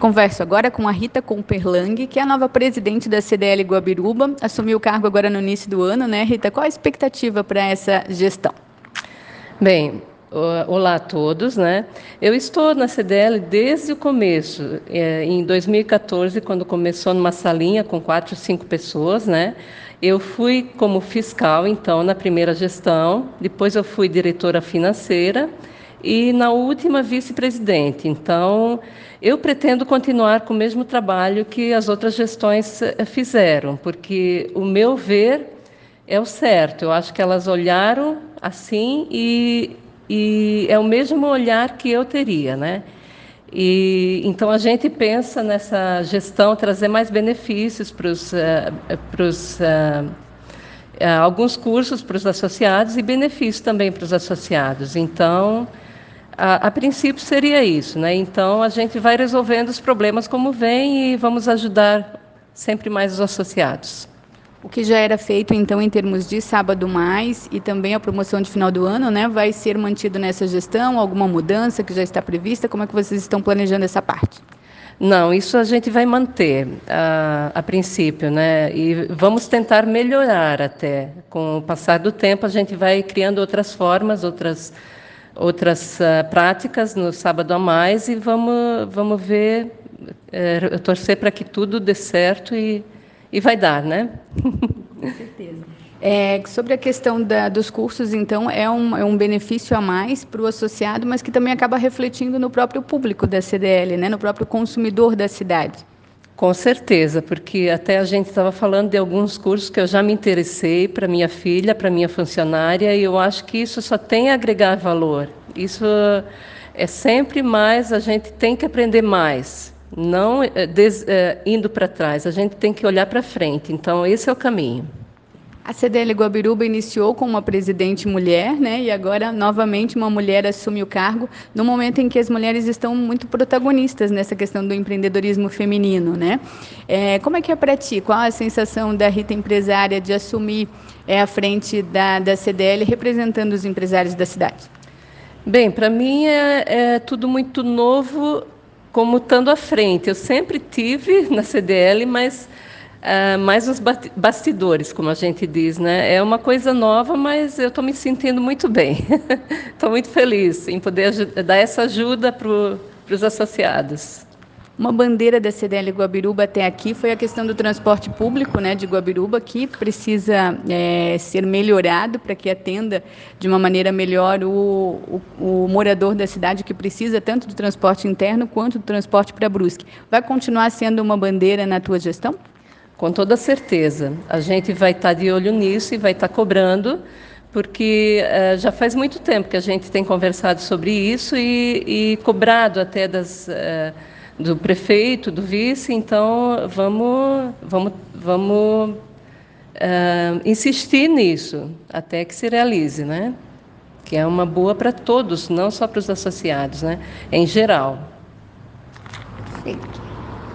Converso agora com a Rita Comperlang, que é a nova presidente da CDL Guabiruba, assumiu o cargo agora no início do ano, né, Rita? Qual a expectativa para essa gestão? Bem, olá a todos, né? Eu estou na CDL desde o começo, em 2014, quando começou numa salinha com 4, 5 pessoas, né? Eu fui como fiscal, então, na primeira gestão, depois eu fui diretora financeira e na última vice-presidente. Então, eu pretendo continuar com o mesmo trabalho que as outras gestões fizeram, porque o meu ver é o certo. Eu acho que elas olharam assim e é o mesmo olhar que eu teria, né? E então a gente pensa nessa gestão trazer mais benefícios para alguns cursos para os associados e benefícios também para os associados. Então, a princípio seria isso, né? Então a gente vai resolvendo os problemas como vem e vamos ajudar sempre mais os associados. O que já era feito, então, em termos de sábado mais e também a promoção de final do ano, né, vai ser mantido nessa gestão? Alguma mudança que já está prevista? Como é que vocês estão planejando essa parte? Não, isso a gente vai manter a princípio, né? E vamos tentar melhorar até. Com o passar do tempo, a gente vai criando outras formas, outras práticas no sábado a mais e vamos ver, torcer para que tudo dê certo e vai dar, né? Com certeza. Sobre a questão dos cursos, então, é um benefício a mais para o associado, mas que também acaba refletindo no próprio público da CDL, né? No próprio consumidor da cidade. Com certeza, porque até a gente estava falando de alguns cursos que eu já me interessei para minha filha, para minha funcionária, e eu acho que isso só tem a agregar valor. Isso é sempre mais, a gente tem que aprender mais, não indo para trás, a gente tem que olhar para frente. Então, esse é o caminho. A CDL Guabiruba iniciou com uma presidente mulher, né? E agora, novamente, uma mulher assume o cargo, no momento em que as mulheres estão muito protagonistas nessa questão do empreendedorismo feminino, né? Como é que é para ti? Qual a sensação da Rita empresária de assumir a frente da CDL, representando os empresários da cidade? Bem, para mim é tudo muito novo, como estando à frente. Eu sempre tive na CDL, mas mais os bastidores, como a gente diz, né? É uma coisa nova, mas eu estou me sentindo muito bem. Estou muito feliz em poder dar essa ajuda para os associados. Uma bandeira da CDL Guabiruba até aqui foi a questão do transporte público, né, de Guabiruba, que precisa ser melhorado para que atenda de uma maneira melhor o morador da cidade, que precisa tanto do transporte interno quanto do transporte para Brusque. Vai continuar sendo uma bandeira na tua gestão? Com toda certeza. A gente vai estar de olho nisso e vai estar cobrando, porque já faz muito tempo que a gente tem conversado sobre isso e cobrado até do prefeito, do vice. Então, vamos insistir nisso até que se realize, né? Que é uma boa para todos, não só para os associados, né? Em geral. Perfeito.